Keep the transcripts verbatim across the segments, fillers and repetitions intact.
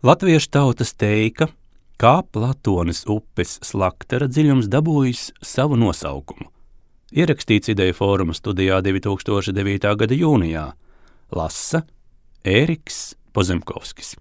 Latviešu tautas teika, kā Platones upes Slaktera dziļums dabūjis savu nosaukumu. Ierakstīts Ideju fóruma studijā divi tūkstoši devītā gada jūnijā. Lasa Ēriks Pozemkovskis.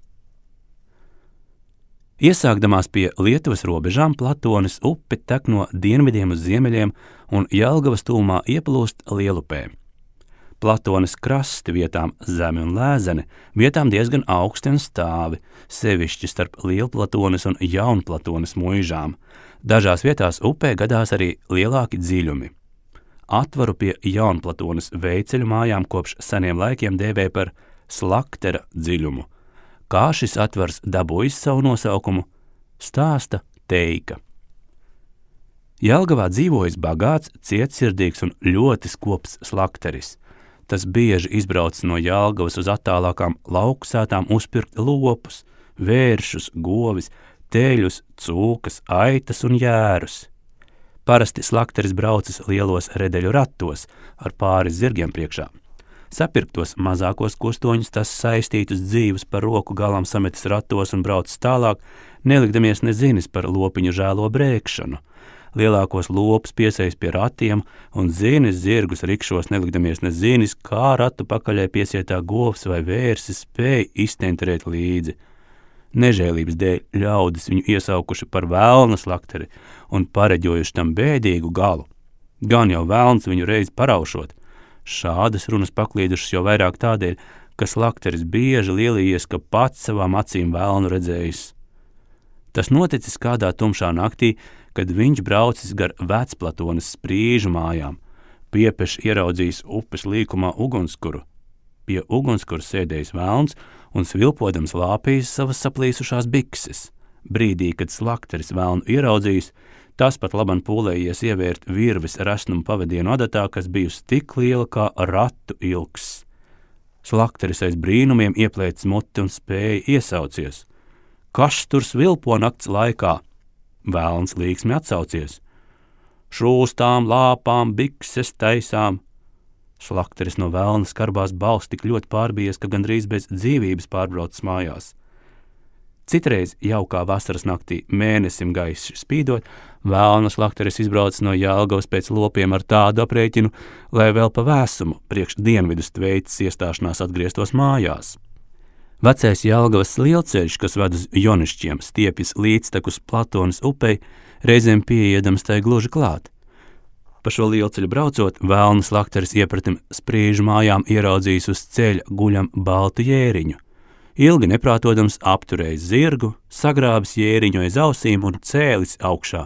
Iesākdamās pie Lietuvas robežām Platones upe tek no dienvidiem uz ziemeļiem un Jelgavas tūmā ieplūst Lielupē. Platones krasti vietām zemi un lēzeni, vietām diezgan augsti un stāvi, sevišķi starp Lielplatones un Jaunplatones muižām. Dažās vietās upē gadās arī lielāki dziļumi. Atvaru pie Jaunplatones veiceļu mājām kopš seniem laikiem dēvē par Slaktera dziļumu. Kā šis atvars dabūjis savu nosaukumu, stāsta teika. Jelgavā dzīvojis bagāts, cietsirdīgs un ļoti skops slakteris. Tas bieži izbrauc no Jelgavas uz attālākām lauksētām uzpirkt lopus, vēršus, govis, teļus, cūkas, aitas un jērus. Parasti slakteris braucis lielos redeļu ratos ar pāris zirgiem priekšā. Sapirktos mazākos kustoņus tas saistītus dzīvus par roku galam sametis ratos un braucis tālāk, nelikdamies nezinis par lopiņu žēlo brēkšanu. Lielākos lopus piesejas pie ratiem un zinis zirgus rikšos nelikdamies nezinis, kā ratu pakaļai piesietā govs vai vērsis spēj iztenterēt līdzi. Nežēlības dēļ ļaudis viņu iesaukuši par velna slakteri un pareģojuši tam bēdīgu galu. Gan jau velns viņu reiz paraušot. Šādas runas paklīdušas jau vairāk tādēļ, ka slakteris bieži lielījies, ka pats savām acīm velnu redzējis. Tas noticis kādā tumšā naktī, kad viņš braucis gar Vecplatones sprīžu mājām, piepeš ieraudzījis upes līkumā ugunskuru. Pie ugunskura sēdējis velns un svilpodams lāpījis savas saplīsušās bikses. Brīdī, kad slakteris velnu ieraudzījis, tas pat laban pūlējies ievērt virves resnumu pavadienu adatā, kas bijusi tik liela kā ratu ilgs. Slakteris aiz brīnumiem ieplēcis muti un spēja iesaucies. Kas tur svilpo nakts laikā? Velns līksmi atsaucies. Šūstām, lāpām, bikses taisām. Slakteris no velna skarbās balss tik ļoti pārbijies, ka gandrīz bez dzīvības pārbraucis mājās. Citreiz jaukā vasaras naktī mēnesim gaiši spīdot, velna slakteris izbraucis no Jelgavas pēc lopiem ar tādu aprēķinu, lai vēl pa vēsumu priekš dienvidu stveicis iestāšanās atgrieztos mājās. Vecais Jelgavas lielceļš, kas ved uz Jonišķiem, stiepjas līdztekus Platones upei, reizēm pieejams tai gluži klāt. Pa šo lielceļu braucot, velna slakteris iepratim sprīžu mājām ieraudzījis uz ceļa guļam baltu jēriņu. Ilgi neprātodams apturējis zirgu, sagrābis jēriņu aiz ausīm un cēlis augšā.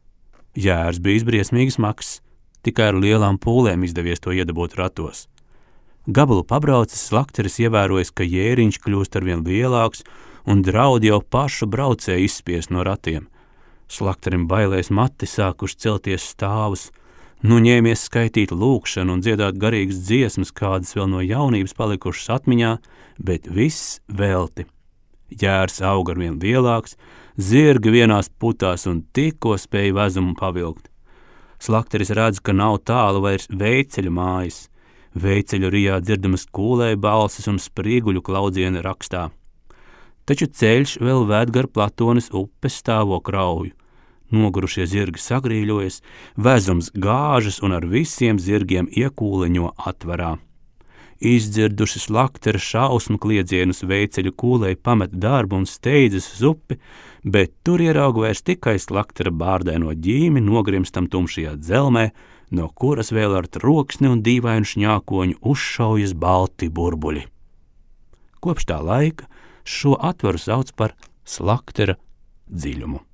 Jērs bija briesmīgi smags, tikai ar lielām pūlēm izdevies to iedabūt ratos. Gabalu pabraucis, slakteris ievērojis, ka jēriņš kļūst arvien lielāks un draud jau pašu braucēju izspiest no ratiem. Slakterim bailēs mati sākuši celties stāvus, nu ņēmies skaitīt lūkšanu un dziedāt garīgas dziesmas, kādas vēl no jaunības palikušas atmiņā, bet viss velti. Jērs aug arvien lielāks, zirgi vienās putās un tikko spēja vezumu pavilkt. Slakteris redz, ka nav tālu vairs veiceļu mājas. Veiceļu rijā dzirdamas kūlēja balsis un sprīguļu klaudziena rakstā. Taču ceļš vēl ved gar Platones upes stāvo krauju. Nogurušie zirgi sagrīļojas, vezums gāžas un ar visiem zirgiem iekūleņo atvarā. Izdzirduši slaktera šausmu kliedzienus veiceļu kūlēji pamet darbu un steidzas uz upi, bet tur ierauga vairs tikai slaktera bārdēno ģīmi nogrimstam tumšajā dzelmē, no kuras vēl ar troksni un dīvainu šņākoņu uzšaujas balti burbuļi. Kopš tā laika šo atvaru sauc par Slaktera dziļumu.